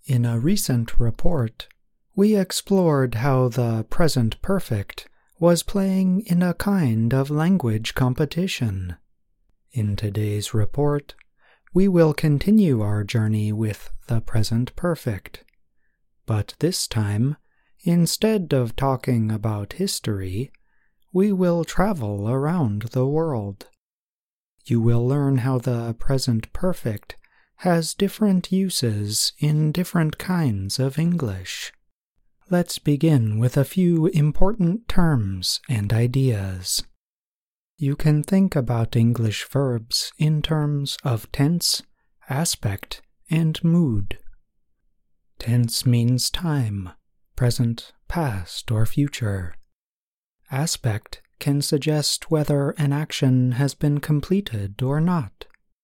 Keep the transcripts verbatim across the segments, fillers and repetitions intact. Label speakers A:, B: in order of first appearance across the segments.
A: In a recent report, we explored how the present perfect was playing in a kind of language competition. In today's report, we will continue our journey with the present perfect. But this time, instead of talking about history, we will travel around the world. You will learn how the present perfect has different uses in different kinds of English. Let's begin with a few important terms and ideas. You can think about English verbs in terms of tense, aspect, and mood. Tense means time, present, past, or future. Aspect can suggest whether an action has been completed or not.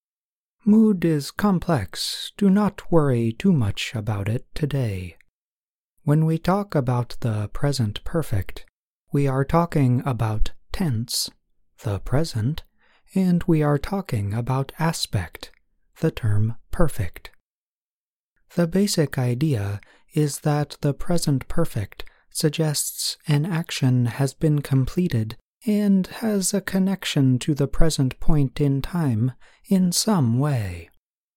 A: Mood is complex. Do not worry too much about it today. When we talk about the present perfect, we are talking about tense, the present, and we are talking about aspect, the term perfect. The basic idea is that the present perfect suggests an action has been completed and has a connection to the present point in time in some way.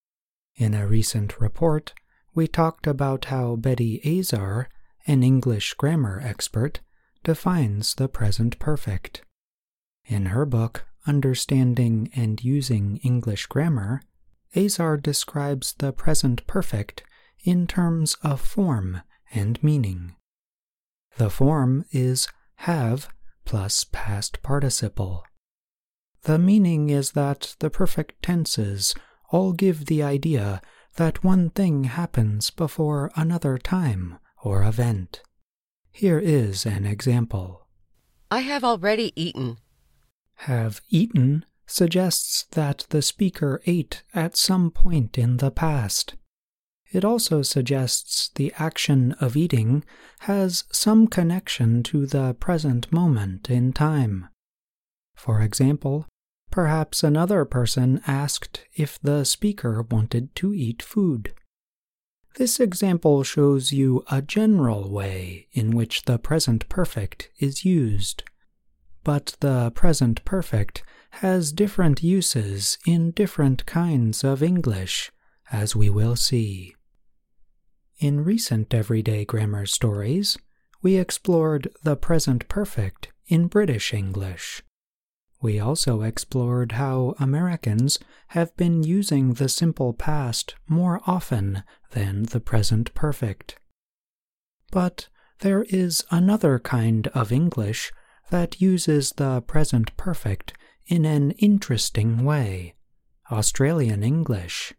A: In a recent report, we talked about how Betty Azar, an English grammar expert, defines the present perfect. In her book, Understanding and Using English Grammar, Azar describes the present perfect in terms of form and meaning. The form is have plus past participle. The meaning is that the perfect tenses all give the idea that one thing happens before another time or event. Here is an example.
B: I have already eaten.
A: Have eaten suggests that the speaker ate at some point in the past. It also suggests the action of eating has some connection to the present moment in time. For example, perhaps another person asked if the speaker wanted to eat food. This example shows you a general way in which the present perfect is used. But the present perfect has different uses in different kinds of English, as we will see. In recent Everyday Grammar Stories, we explored the present perfect in British English. We also explored how Americans have been using the simple past more often than the present perfect. But there is another kind of English that uses the present perfect in an interesting way: Australian English.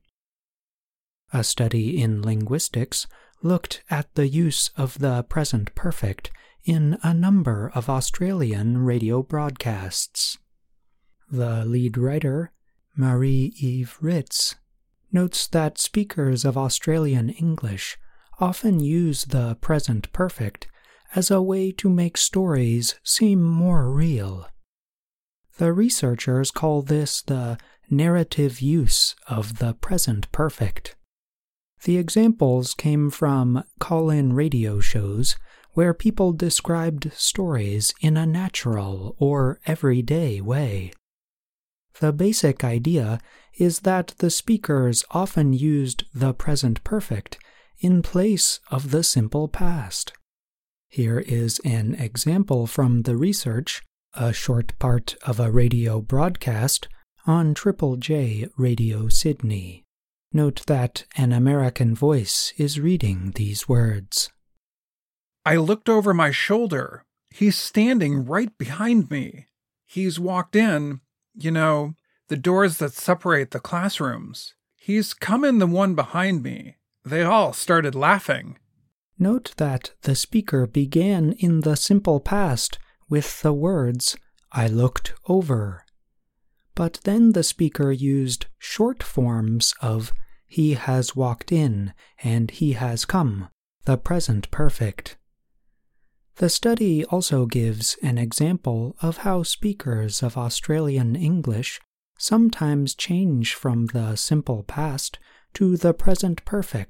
A: A study in linguistics looked at the use of the present perfect in a number of Australian radio broadcasts. The lead writer, Marie-Eve Ritz, notes that speakers of Australian English often use the present perfect as a way to make stories seem more real. The researchers call this the narrative use of the present perfect. The examples came from call-in radio shows where people described stories in a natural or everyday way. The basic idea is that the speakers often used the present perfect in place of the simple past. Here is an example from the research, a short part of a radio broadcast on Triple J Radio Sydney. Note that an American voice is reading these words.
C: I looked over my shoulder. He's standing right behind me. He's walked in, you know, the doors that separate the classrooms. He's come in the one behind me. They all started laughing.
A: Note that the speaker began in the simple past with the words, I looked over. But then the speaker used short forms of he has walked in and he has come, the present perfect. The study also gives an example of how speakers of Australian English sometimes change from the simple past to the present perfect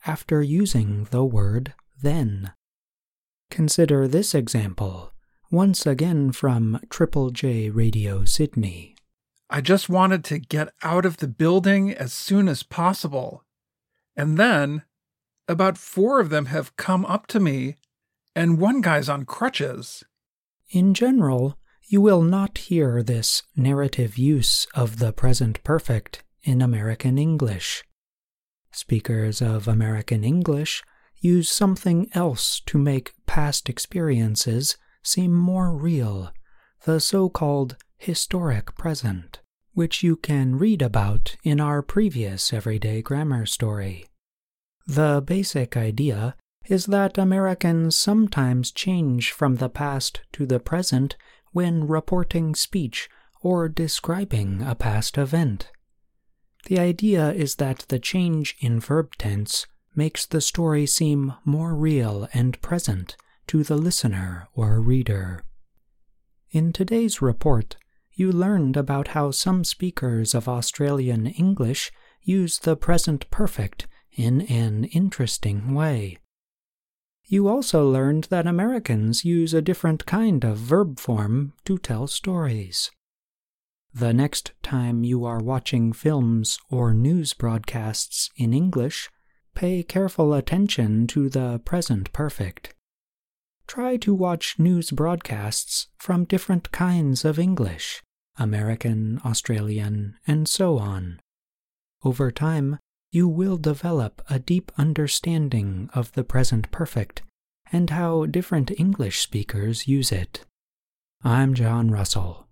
A: after using the word then. Consider this example, once again from Triple J Radio Sydney.
C: I just wanted to get out of the building as soon as possible. And then, about four of them have come up to me, and one guy's on crutches.
A: In general, you will not hear this narrative use of the present perfect in American English. Speakers of American English use something else to make past experiences seem more real, the so-called historic present, which you can read about in our previous Everyday Grammar story. The basic idea is that Americans sometimes change from the past to the present when reporting speech or describing a past event. The idea is that the change in verb tense makes the story seem more real and present to the listener or reader. In today's report, you learned about how some speakers of Australian English use the present perfect in an interesting way. You also learned that Americans use a different kind of verb form to tell stories. The next time you are watching films or news broadcasts in English, pay careful attention to the present perfect. Try to watch news broadcasts from different kinds of English, American, Australian, and so on. Over time, you will develop a deep understanding of the present perfect and how different English speakers use it. I'm John Russell.